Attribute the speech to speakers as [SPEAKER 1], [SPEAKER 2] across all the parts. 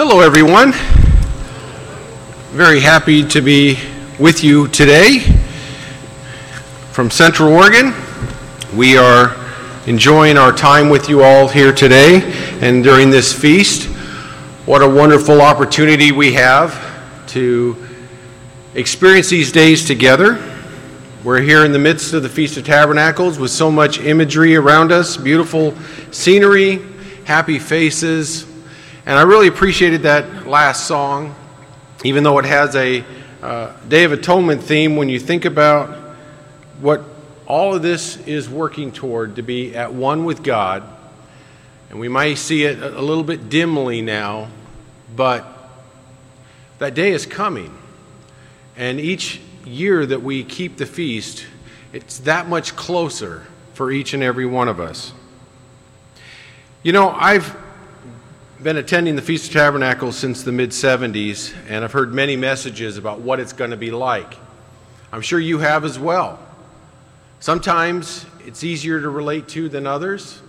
[SPEAKER 1] Hello, everyone. Very happy to be with you today from Central Oregon. We are enjoying our time with you all here today and during this feast. What a wonderful opportunity we have to experience these days together. We're here in the midst of the Feast of Tabernacles with so much imagery around us, beautiful scenery, happy faces. And I really appreciated that last song, even though it has a Day of Atonement theme. When you think about what all of this is working toward, to be at one with God, and we might see it a little bit dimly now, but that day is coming. And each year that we keep the feast, it's that much closer for each and every one of us. You know, I've been attending the Feast of Tabernacles since the mid-'70s, and I've heard many messages about what it's going to be like. I'm sure you have as well. Sometimes it's easier to relate to than others.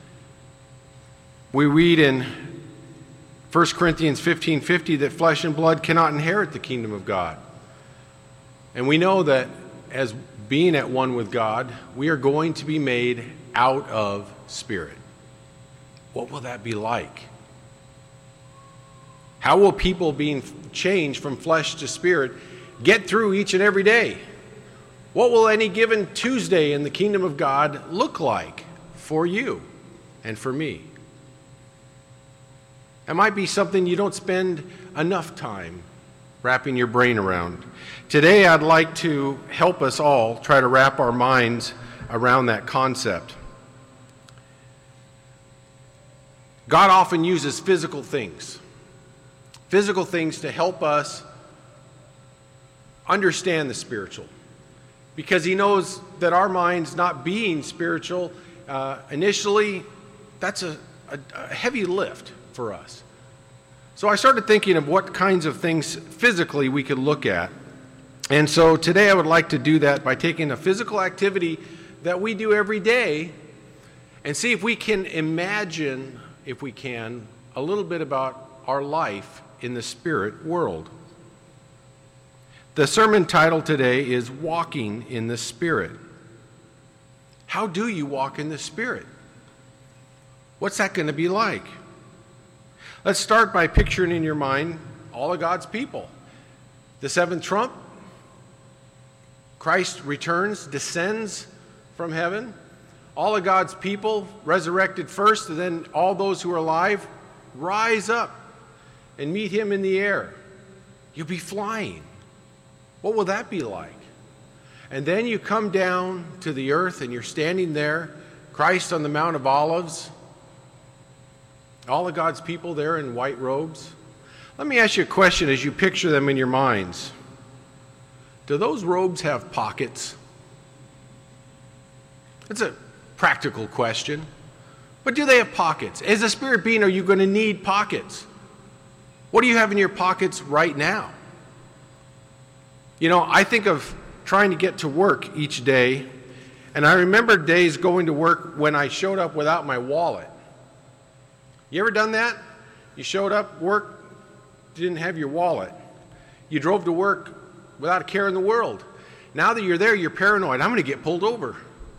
[SPEAKER 1] We read in 1 Corinthians 15:50 that flesh and blood cannot inherit the kingdom of God. And we know that as being at one with God, we are going to be made out of spirit. What will that be like? How will people being changed from flesh to spirit get through each and every day? What will any given Tuesday in the kingdom of God look like for you and for me? It might be something you don't spend enough time wrapping your brain around. Today, I'd like to help us all try to wrap our minds around that concept. God often uses physical things to help us understand the spiritual, because he knows that our minds not being spiritual, initially, that's a heavy lift for us. So I started thinking of what kinds of things physically we could look at. And so today I would like to do that by taking a physical activity that we do every day and see if we can imagine, if we can, a little bit about our life in the spirit world. The sermon title today is Walking in the Spirit. How do you walk in the Spirit? What's that going to be like? Let's start by picturing in your mind all of God's people. The seventh trump, Christ returns, descends from heaven. All of God's people resurrected first, and then all those who are alive rise up and meet him in the air. You'll be flying. What will that be like? And then you come down to the earth and you're standing there, Christ on the Mount of Olives, all of God's people there in white robes. Let me ask you a question as you picture them in your minds. Do those robes have pockets? It's a practical question. But do they have pockets? As a spirit being, are you going to need pockets? What do you have in your pockets right now? You know, I think of trying to get to work each day, and I remember days going to work when I showed up without my wallet. You ever done that? You showed up, work, didn't have your wallet. You drove to work without a care in the world. Now that you're there, you're paranoid. I'm going to get pulled over.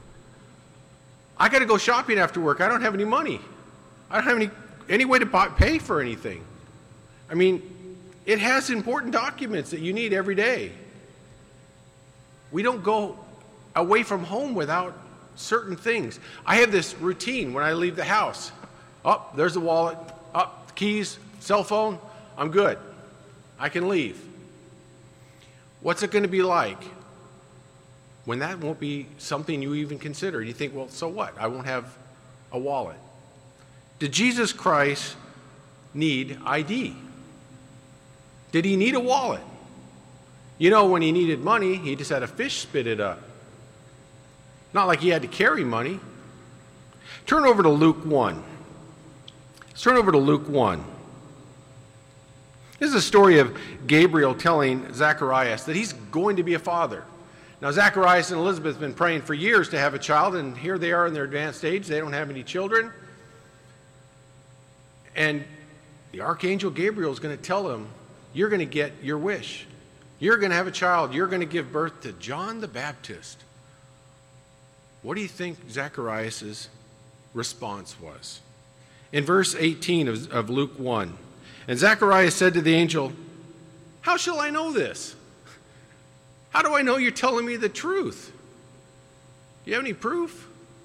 [SPEAKER 1] I got to go shopping after work. I don't have any money. I don't have any way to pay for anything. I mean, it has important documents that you need every day. We don't go away from home without certain things. I have this routine when I leave the house. Oh, there's the wallet. Oh, the keys, cell phone. I'm good. I can leave. What's it going to be like when that won't be something you even consider? You think, well, so what? I won't have a wallet. Did Jesus Christ need ID? Did he need a wallet? You know, when he needed money, he just had a fish spit it up. Not like he had to carry money. Turn over to Luke 1. Let's turn over to Luke 1. This is a story of Gabriel telling Zacharias that he's going to be a father. Now, Zacharias and Elizabeth have been praying for years to have a child, and here they are in their advanced age. They don't have any children. And the archangel Gabriel is going to tell him, you're going to get your wish. You're going to have a child. You're going to give birth to John the Baptist. What do you think Zacharias' response was? In verse 18 of Luke 1, and Zacharias said to the angel, how shall I know this? How do I know you're telling me the truth? Do you have any proof?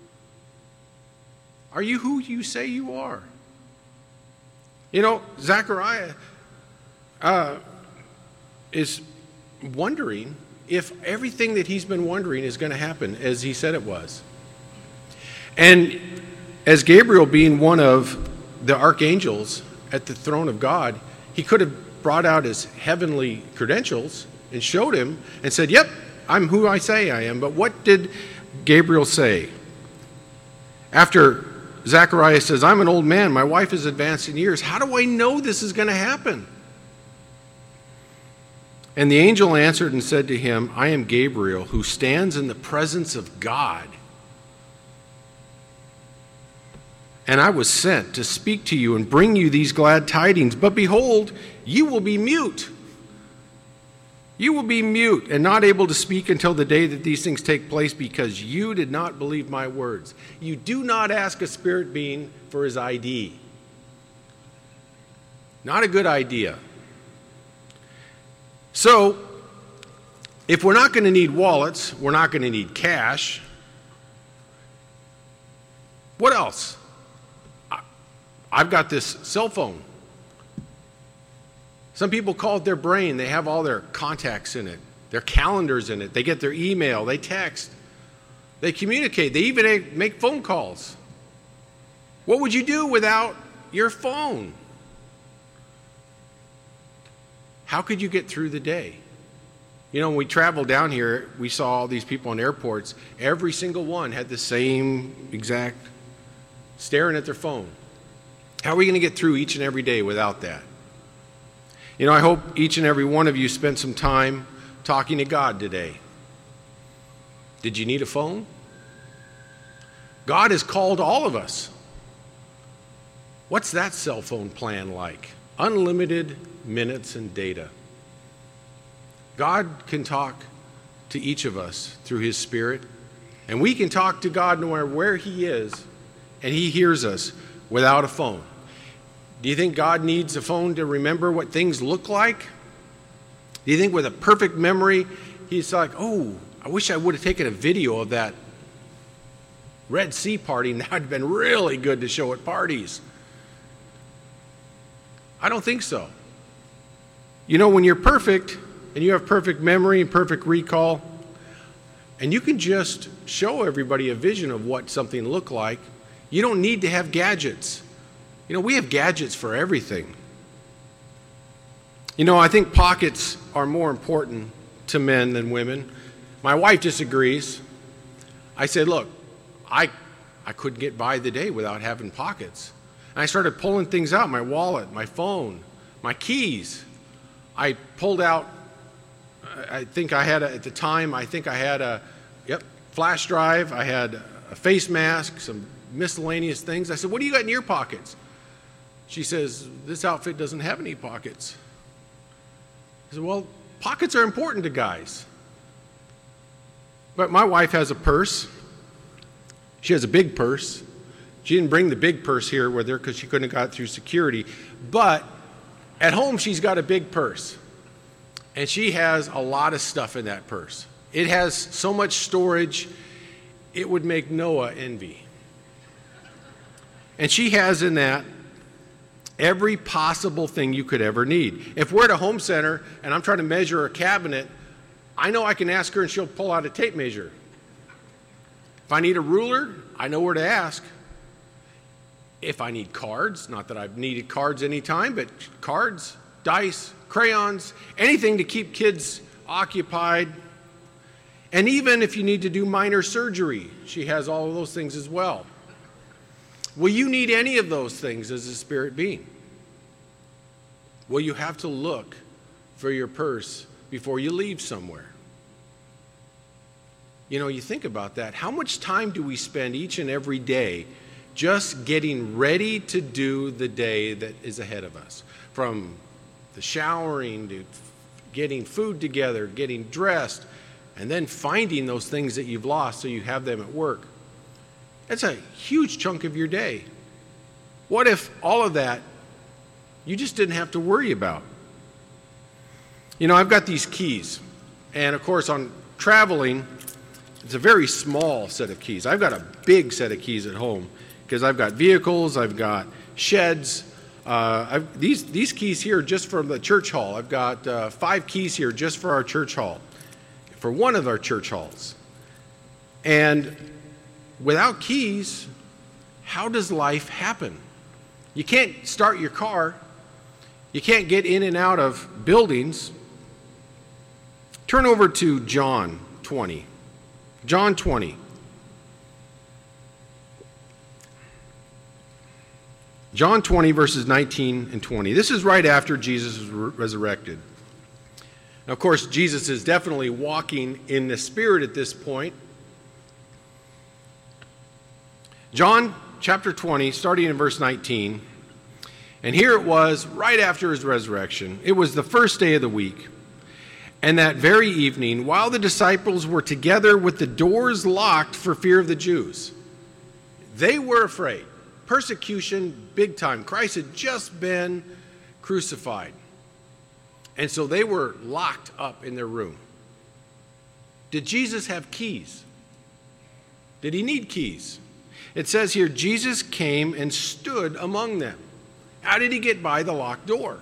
[SPEAKER 1] Are you who you say you are? You know, Zechariah is wondering if everything that he's been wondering is going to happen as he said it was. And as Gabriel being one of the archangels at the throne of God, he could have brought out his heavenly credentials and showed him and said, yep, I'm who I say I am. But what did Gabriel say? After Zacharias says, I'm an old man, my wife is advanced in years, how do I know this is going to happen? And the angel answered and said to him, I am Gabriel, who stands in the presence of God. And I was sent to speak to you and bring you these glad tidings. But behold, you will be mute. You will be mute and not able to speak until the day that these things take place, because you did not believe my words. You do not ask a spirit being for his ID. Not a good idea. So, if we're not going to need wallets, we're not going to need cash, what else? I've got this cell phone. Some people call it their brain. They have all their contacts in it, their calendars in it. They get their email, they text, they communicate, they even make phone calls. What would you do without your phone? How could you get through the day? You know, when we traveled down here, we saw all these people in airports. Every single one had the same exact staring at their phone. How are we going to get through each and every day without that? You know, I hope each and every one of you spent some time talking to God today. Did you need a phone? God has called all of us. What's that cell phone plan like? Unlimited minutes and data. God can talk to each of us through his Spirit, and we can talk to God no matter where he is, and he hears us without a phone. Do you think God needs a phone to remember what things look like? Do you think with a perfect memory, he's like, oh, I wish I would have taken a video of that Red Sea party, and that would have been really good to show at parties? I don't think so. You know, when you're perfect and you have perfect memory and perfect recall, and you can just show everybody a vision of what something looked like, you don't need to have gadgets. You know, we have gadgets for everything. You know, I think pockets are more important to men than women. My wife disagrees. I said, look, I couldn't get by the day without having pockets. And I started pulling things out, my wallet, my phone, my keys. I pulled out, at the time, I had a flash drive. I had a face mask, some miscellaneous things. I said, what do you got in your pockets? She says, this outfit doesn't have any pockets. I said, well, pockets are important to guys. But my wife has a purse. She has a big purse. She didn't bring the big purse here with her because she couldn't have got through security. But at home, she's got a big purse. And she has a lot of stuff in that purse. It has so much storage, it would make Noah envy. And she has in that every possible thing you could ever need. If we're at a home center and I'm trying to measure a cabinet, I know I can ask her and she'll pull out a tape measure. If I need a ruler, I know where to ask. If I need cards, not that I've needed cards any time, but cards, dice, crayons, anything to keep kids occupied. And even if you need to do minor surgery, she has all of those things as well. Will you need any of those things as a spirit being? Will you have to look for your purse before you leave somewhere? You know, you think about that. How much time do we spend each and every day just getting ready to do the day that is ahead of us. From the showering to getting food together, getting dressed, and then finding those things that you've lost so you have them at work. That's a huge chunk of your day. What if all of that you just didn't have to worry about? You know, I've got these keys, and of course on traveling, it's a very small set of keys. I've got a big set of keys at home because I've got vehicles, I've got sheds. These keys here just for the church hall. I've got 5 keys here just for our church hall, for one of our church halls. And without keys, how does life happen? You can't start your car. You can't get in and out of buildings. Turn over to John 20. John 20. John 20, verses 19 and 20. This is right after Jesus was resurrected. Now, of course, Jesus is definitely walking in the Spirit at this point. John chapter 20, starting in verse 19. And here it was, right after his resurrection. It was the first day of the week. And that very evening, while the disciples were together with the doors locked for fear of the Jews, they were afraid. Persecution, big time. Christ had just been crucified. And so they were locked up in their room. Did Jesus have keys? Did he need keys? It says here, Jesus came and stood among them. How did he get by the locked door?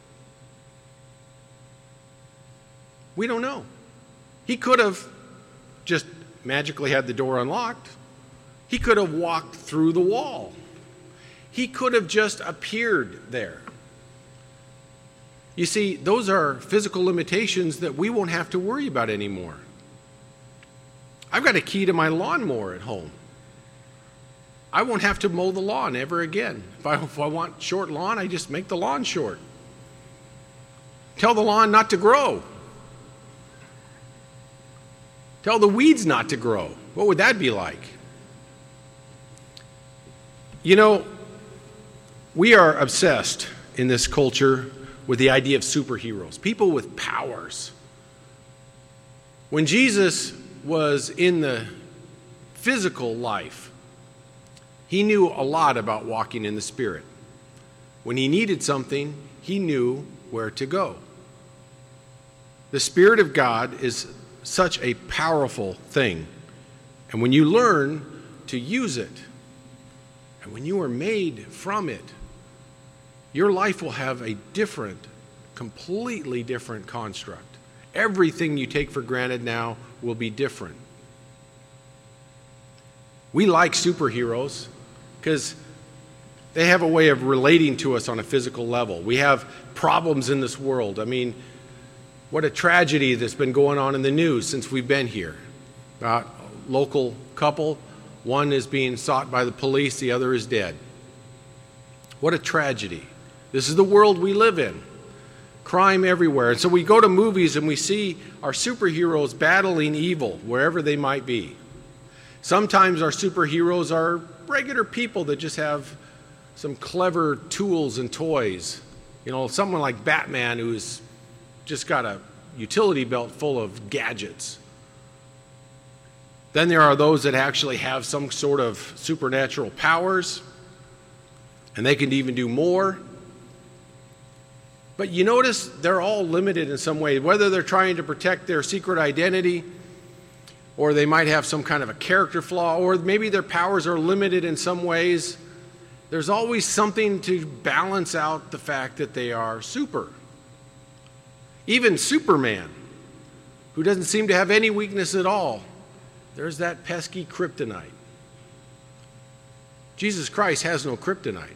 [SPEAKER 1] We don't know. He could have just magically had the door unlocked. He could have walked through the wall. He could have just appeared there. You see, those are physical limitations that we won't have to worry about anymore. I've got a key to my lawnmower at home. I won't have to mow the lawn ever again. If I want short lawn, I just make the lawn short. Tell the lawn not to grow. Tell the weeds not to grow. What would that be like? You know, we are obsessed in this culture with the idea of superheroes, people with powers. When Jesus was in the physical life, he knew a lot about walking in the Spirit. When he needed something, he knew where to go. The Spirit of God is such a powerful thing. And when you learn to use it, and when you are made from it, your life will have a different, completely different construct. Everything you take for granted now will be different. We like superheroes because they have a way of relating to us on a physical level. We have problems in this world. I mean, what a tragedy that's been going on in the news since we've been here. A local couple, one is being sought by the police, the other is dead. What a tragedy. This is the world we live in. Crime everywhere. And so we go to movies and we see our superheroes battling evil wherever they might be. Sometimes our superheroes are regular people that just have some clever tools and toys. You know, someone like Batman who's just got a utility belt full of gadgets. Then there are those that actually have some sort of supernatural powers, and they can even do more. But you notice they're all limited in some way, whether they're trying to protect their secret identity, or they might have some kind of a character flaw, or maybe their powers are limited in some ways. There's always something to balance out the fact that they are super. Even Superman, who doesn't seem to have any weakness at all, there's that pesky kryptonite. Jesus Christ has no kryptonite.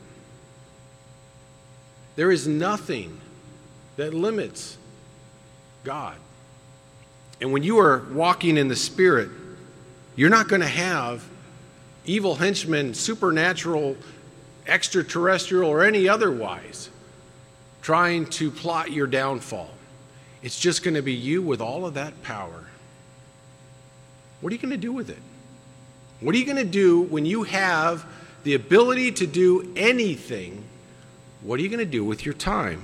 [SPEAKER 1] There is nothing that limits God. And when you are walking in the Spirit, you're not going to have evil henchmen, supernatural, extraterrestrial, or any otherwise trying to plot your downfall. It's just going to be you with all of that power. What are you going to do with it? What are you going to do when you have the ability to do anything, what are you going to do with your time?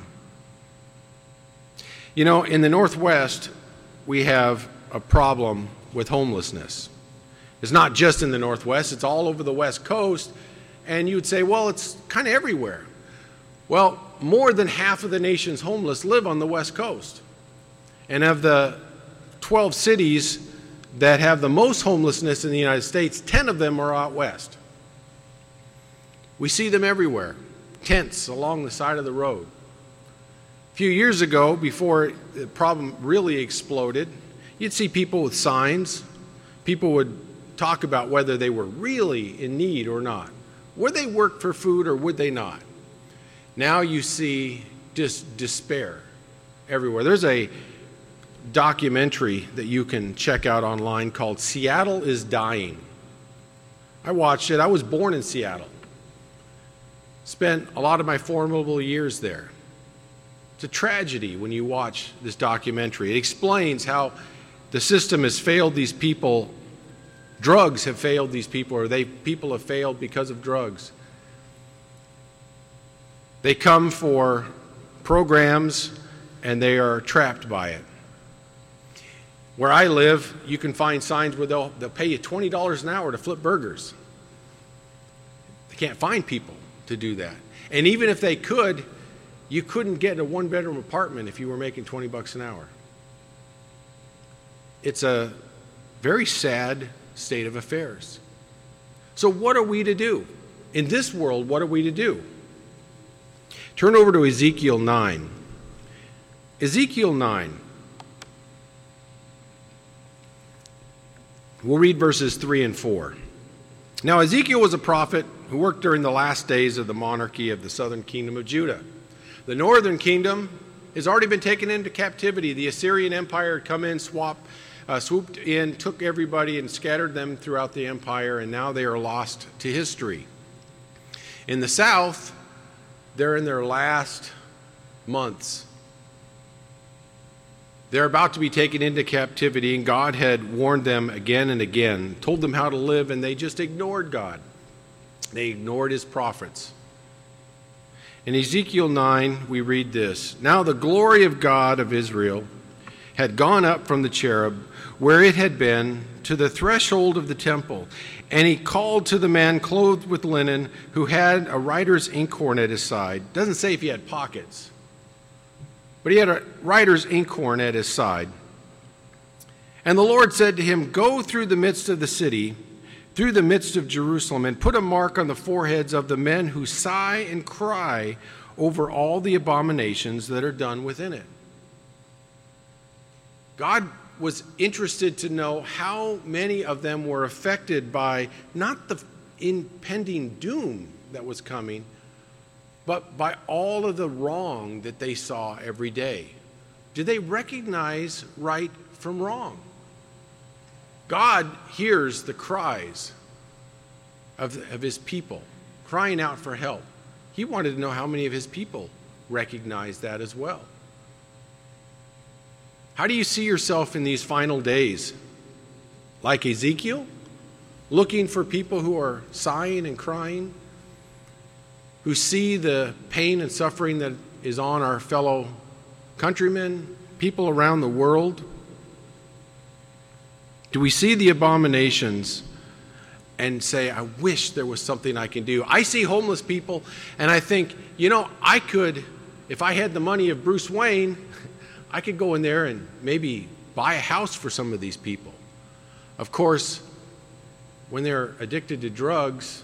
[SPEAKER 1] You know, in the Northwest, we have a problem with homelessness. It's not just in the Northwest, it's all over the West Coast. And you would say, well, it's kind of everywhere. Well, more than half of the nation's homeless live on the West Coast. And of the 12 cities that have the most homelessness in the United States, 10 of them are out west. We see them everywhere, tents along the side of the road. A few years ago, before the problem really exploded, you'd see people with signs. People would talk about whether they were really in need or not. Would they work for food or would they not? Now you see just despair everywhere. There's a documentary that you can check out online called Seattle is Dying. I watched it. I was born in Seattle. Spent a lot of my formidable years there. It's a tragedy when you watch this documentary. It explains how the system has failed these people. Drugs have failed these people, or people have failed because of drugs. They come for programs and they are trapped by it. Where I live, you can find signs where they'll pay you $20 an hour to flip burgers. They can't find people to do that. And even if they could, you couldn't get a one-bedroom apartment if you were making $20 an hour. It's a very sad state of affairs. So what are we to do? In this world, what are we to do? Turn over to Ezekiel 9. Ezekiel 9. We'll read verses 3 and 4. Now Ezekiel was a prophet who worked during the last days of the monarchy of the southern kingdom of Judah. The northern kingdom has already been taken into captivity. The Assyrian Empire had come in, swooped in, took everybody and scattered them throughout the empire, and now they are lost to history. In the south, they're in their last months. They're about to be taken into captivity, and God had warned them again and again, told them how to live, and they just ignored God. They ignored his prophets. In Ezekiel 9, we read this: Now the glory of God of Israel had gone up from the cherub where it had been to the threshold of the temple, and he called to the man clothed with linen who had a writer's inkhorn at his side. Doesn't say if he had pockets, but he had a writer's inkhorn at his side. And the Lord said to him, Go through the midst of the city, through the midst of Jerusalem, and put a mark on the foreheads of the men who sigh and cry over all the abominations that are done within it. God was interested to know how many of them were affected by not the impending doom that was coming, but by all of the wrong that they saw every day. Did they recognize right from wrong? God hears the cries of his people, crying out for help. He wanted to know how many of his people recognized that as well. How do you see yourself in these final days? Like Ezekiel, looking for people who are sighing and crying, who see the pain and suffering that is on our fellow countrymen, people around the world? Do we see the abominations and say, I wish there was something I can do? I see homeless people and I think, I could, if I had the money of Bruce Wayne, I could go in there and maybe buy a house for some of these people. Of course, when they're addicted to drugs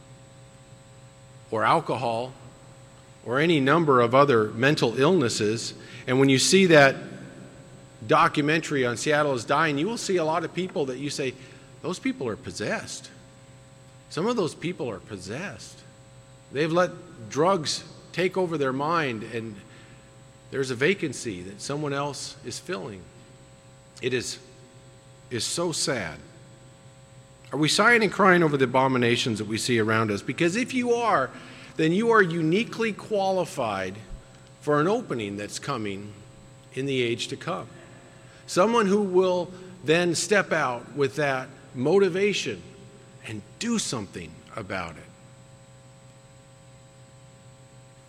[SPEAKER 1] or alcohol or any number of other mental illnesses, and when you see that documentary on Seattle is Dying, you will see a lot of people that you say, those people are possessed. Some of those people are possessed. They've let drugs take over their mind, and there's a vacancy that someone else is filling. It is so sad. Are we sighing and crying over the abominations that we see around us? Because if you are, then you are uniquely qualified for an opening that's coming in the age to come. Someone who will then step out with that motivation and do something about it.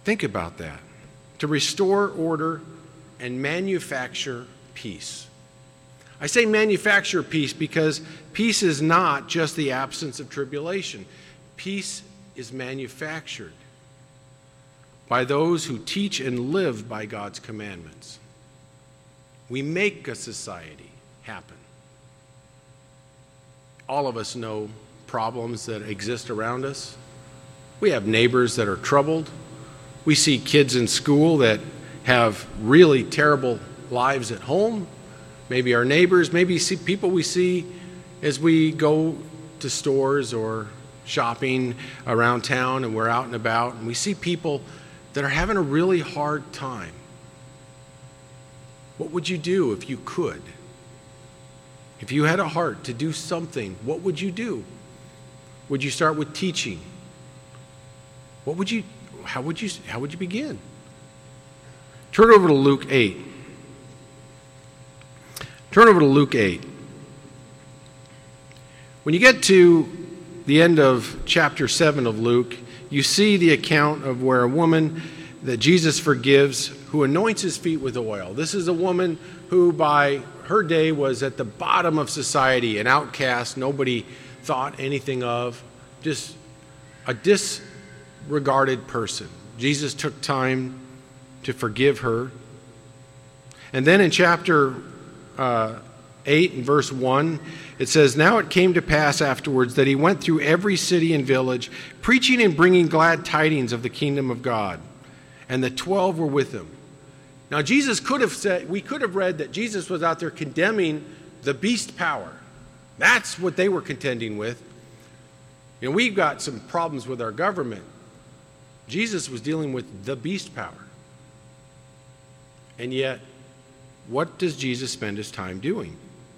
[SPEAKER 1] Think about that. To restore order and manufacture peace. I say manufacture peace because peace is not just the absence of tribulation. Peace is manufactured by those who teach and live by God's commandments. We make a society happen. All of us know problems that exist around us. We have neighbors that are troubled. We see kids in school that have really terrible lives at home. Maybe our neighbors, maybe people we see as we go to stores or shopping around town and we're out and about, and we see people that are having a really hard time. What would you do if you could? If you had a heart to do something, what would you do? Would you start with teaching? How would you begin? Turn over to Luke 8. Turn over to Luke 8. When you get to the end of chapter 7 of Luke, you see the account of where a woman that Jesus forgives who anoints his feet with oil. This is a woman who by her day was at the bottom of society, an outcast, nobody thought anything of, just a disregarded person. Jesus took time to forgive her. And then in chapter 8 and verse 1, it says, "Now it came to pass afterwards that he went through every city and village, preaching and bringing glad tidings of the kingdom of God. And the 12 were with him." Now Jesus could have said, we could have read that Jesus was out there condemning the beast power. That's what they were contending with. You know, we've got some problems with our government. Jesus was dealing with the beast power. And yet, what does Jesus spend his time doing?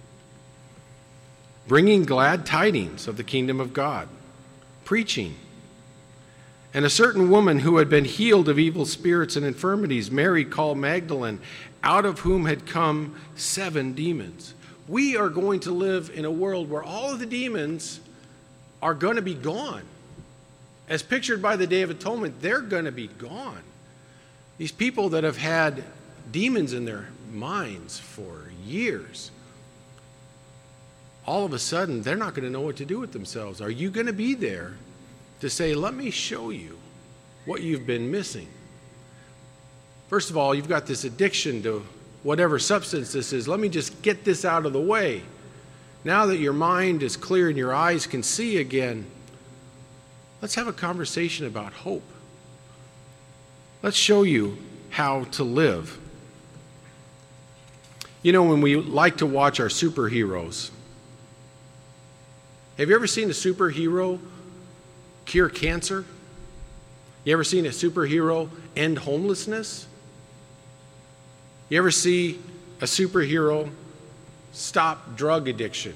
[SPEAKER 1] Bringing glad tidings of the kingdom of God, preaching. And a certain woman who had been healed of evil spirits and infirmities, Mary called Magdalene, out of whom had come 7 demons. We are going to live in a world where all of the demons are going to be gone. As pictured by the Day of Atonement, they're going to be gone. These people that have had demons in their minds for years, all of a sudden, they're not going to know what to do with themselves. Are you going to be there to say, let me show you what you've been missing? First of all, you've got this addiction to whatever substance this is. Let me just get this out of the way. Now that your mind is clear and your eyes can see again, let's have a conversation about hope. Let's show you how to live. You know, when we like to watch our superheroes, have you ever seen a superhero cure cancer? You ever seen a superhero end homelessness? You ever see a superhero stop drug addiction?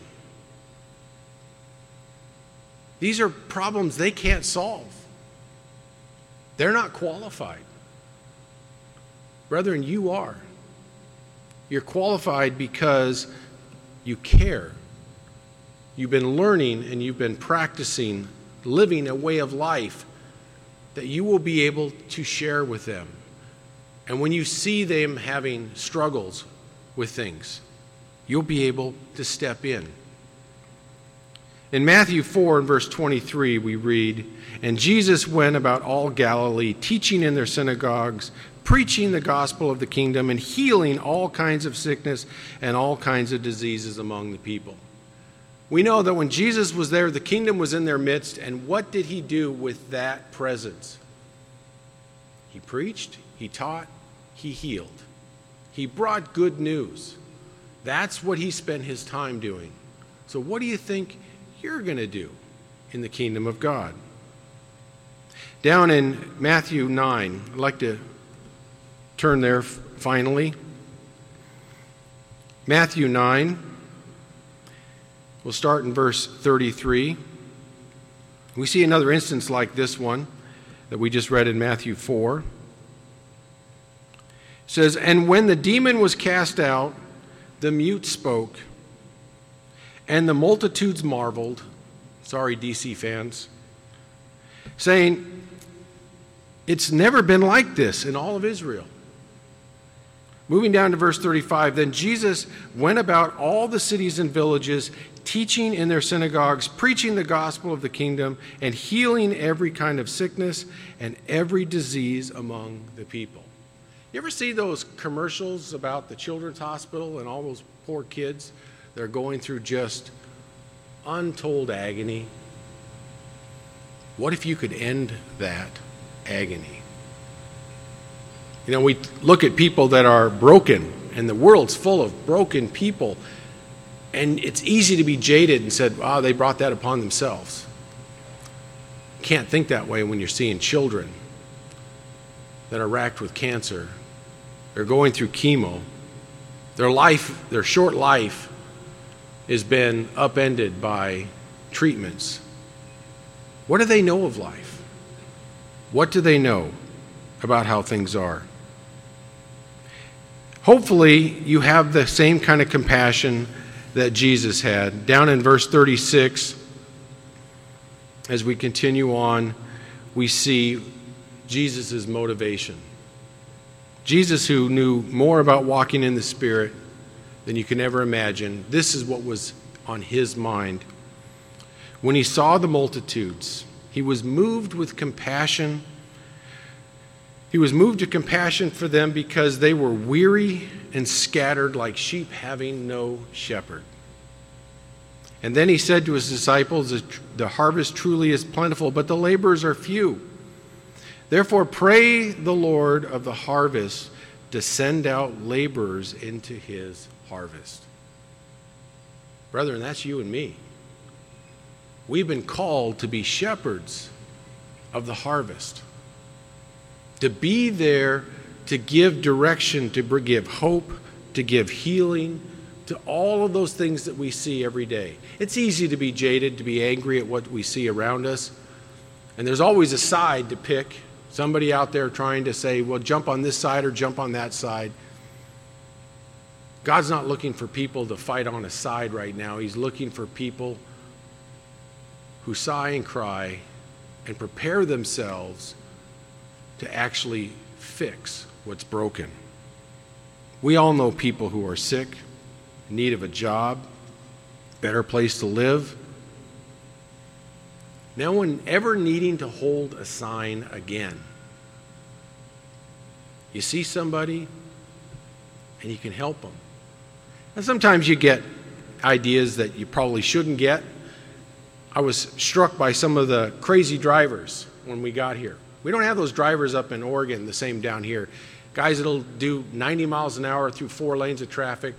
[SPEAKER 1] These are problems they can't solve. They're not qualified. Brethren, you are. You're qualified because you care. You've been learning and you've been practicing living a way of life that you will be able to share with them. And when you see them having struggles with things, you'll be able to step in. In Matthew 4 and verse 23, we read, "And Jesus went about all Galilee, teaching in their synagogues, preaching the gospel of the kingdom, and healing all kinds of sickness and all kinds of diseases among the people." We know that when Jesus was there, the kingdom was in their midst, and what did he do with that presence? He preached, he taught, he healed. He brought good news. That's what he spent his time doing. So what do you think you're going to do in the kingdom of God? Down in Matthew 9, I'd like to turn there finally. Matthew 9, we'll start in verse 33. We see another instance like this one that we just read in Matthew 4. It says, "And when the demon was cast out, the mute spoke, and the multitudes marveled," sorry DC fans, "saying, It's never been like this in all of Israel. Moving down to verse 35, then Jesus went about all the cities and villages, teaching in their synagogues, preaching the gospel of the kingdom, and healing every kind of sickness and every disease among the people. You ever see those commercials about the children's hospital and all those poor kids that are going through just untold agony? What if you could end that agony? You know, we look at people that are broken, and the world's full of broken people, and it's easy to be jaded and said, "Oh, they brought that upon themselves." You can't think that way when you're seeing children that are racked with cancer. They're going through chemo. Their short life has been upended by treatments. What do they know of life? What do they know about how things are? Hopefully, you have the same kind of compassion that Jesus had. Down in verse 36, as we continue on, we see Jesus' motivation. Jesus, who knew more about walking in the Spirit than you can ever imagine, this is what was on his mind. When he saw the multitudes, he was moved with compassion. He was moved to compassion for them because they were weary and scattered like sheep having no shepherd. And then he said to his disciples, the harvest truly is plentiful, but the laborers are few. Therefore pray the Lord of the harvest to send out laborers into his harvest. Brethren, that's you and me. We've been called to be shepherds of the harvest. To be there to give direction, to give hope, to give healing, to all of those things that we see every day. It's easy to be jaded, to be angry at what we see around us. And there's always a side to pick. Somebody out there trying to say, well, jump on this side or jump on that side. God's not looking for people to fight on a side right now. He's looking for people who sigh and cry and prepare themselves to actually fix what's broken. We all know people who are sick, in need of a job, better place to live. No one ever needing to hold a sign again. You see somebody and you can help them. And sometimes you get ideas that you probably shouldn't get. I was struck by some of the crazy drivers when we got here. We don't have those drivers up in Oregon the same down here. Guys that'll do 90 miles an hour through 4 lanes of traffic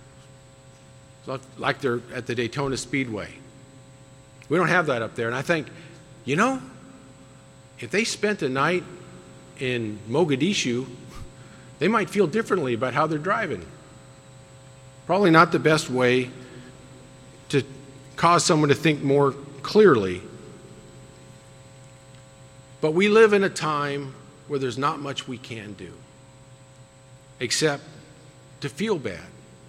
[SPEAKER 1] like they're at the Daytona Speedway. We don't have that up there. And I think, you know, if they spent a night in Mogadishu, they might feel differently about how they're driving. Probably not the best way to cause someone to think more clearly. But we live in a time where there's not much we can do except to feel bad.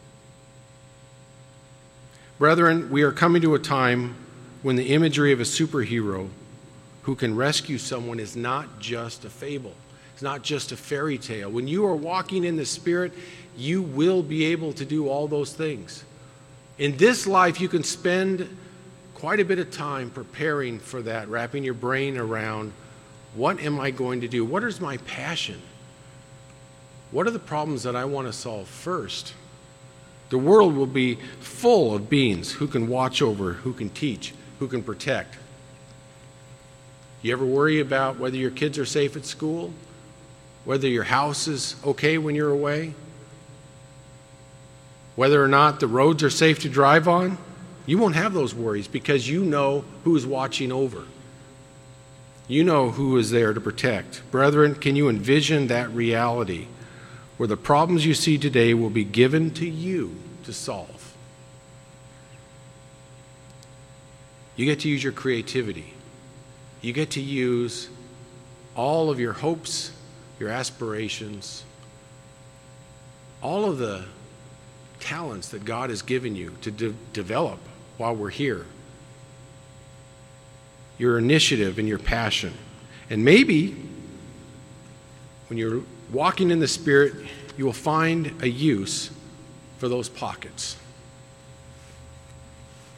[SPEAKER 1] Brethren, we are coming to a time when the imagery of a superhero who can rescue someone is not just a fable. It's not just a fairy tale. When you are walking in the Spirit, you will be able to do all those things. In this life, you can spend quite a bit of time preparing for that, wrapping your brain around, what am I going to do? What is my passion? What are the problems that I want to solve first? The world will be full of beings who can watch over, who can teach, who can protect. You ever worry about whether your kids are safe at school? Whether your house is okay when you're away? Whether or not the roads are safe to drive on? You won't have those worries because you know who is watching over. You know who is there to protect. Brethren, can you envision that reality where the problems you see today will be given to you to solve? You get to use your creativity. You get to use all of your hopes, your aspirations, all of the talents that God has given you to develop while we're here. Your initiative and your passion. And maybe when you're walking in the Spirit, you will find a use for those pockets.